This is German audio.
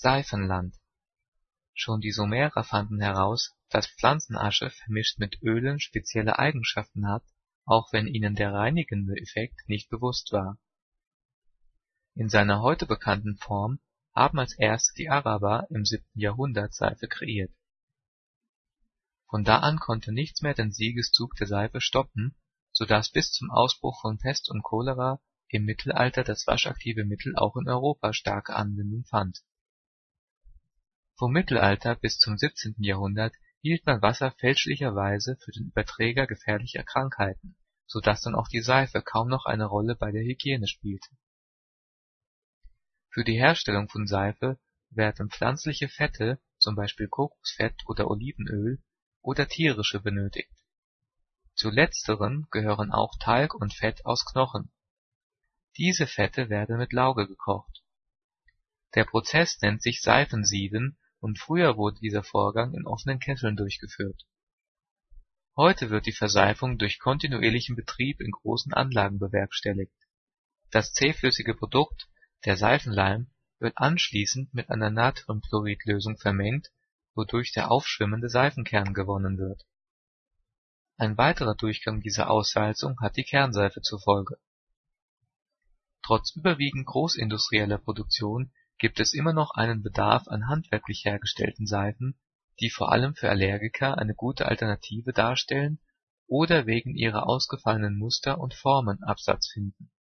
Seifenland. Schon die Sumerer fanden heraus, dass Pflanzenasche vermischt mit Ölen spezielle Eigenschaften hat, auch wenn ihnen der reinigende Effekt nicht bewusst war. In seiner heute bekannten Form haben als erste die Araber im 7. Jahrhundert Seife kreiert. Von da an konnte nichts mehr den Siegeszug der Seife stoppen, so dass bis zum Ausbruch von Pest und Cholera im Mittelalter das waschaktive Mittel auch in Europa starke Anwendung fand. Vom Mittelalter bis zum 17. Jahrhundert hielt man Wasser fälschlicherweise für den Überträger gefährlicher Krankheiten, so dass dann auch die Seife kaum noch eine Rolle bei der Hygiene spielte. Für die Herstellung von Seife werden pflanzliche Fette, zum Beispiel Kokosfett oder Olivenöl, oder tierische benötigt. Zu letzteren gehören auch Talg und Fett aus Knochen. Diese Fette werden mit Lauge gekocht. Der Prozess nennt sich Seifensieden und früher wurde dieser Vorgang in offenen Kesseln durchgeführt. Heute wird die Verseifung durch kontinuierlichen Betrieb in großen Anlagen bewerkstelligt. Das zähflüssige Produkt, der Seifenleim, wird anschließend mit einer Natriumchlorid-Lösung vermengt, wodurch der aufschwimmende Seifenkern gewonnen wird. Ein weiterer Durchgang dieser Aussalzung hat die Kernseife zur Folge. Trotz überwiegend großindustrieller Produktion gibt es immer noch einen Bedarf an handwerklich hergestellten Seifen, die vor allem für Allergiker eine gute Alternative darstellen oder wegen ihrer ausgefallenen Muster und Formen Absatz finden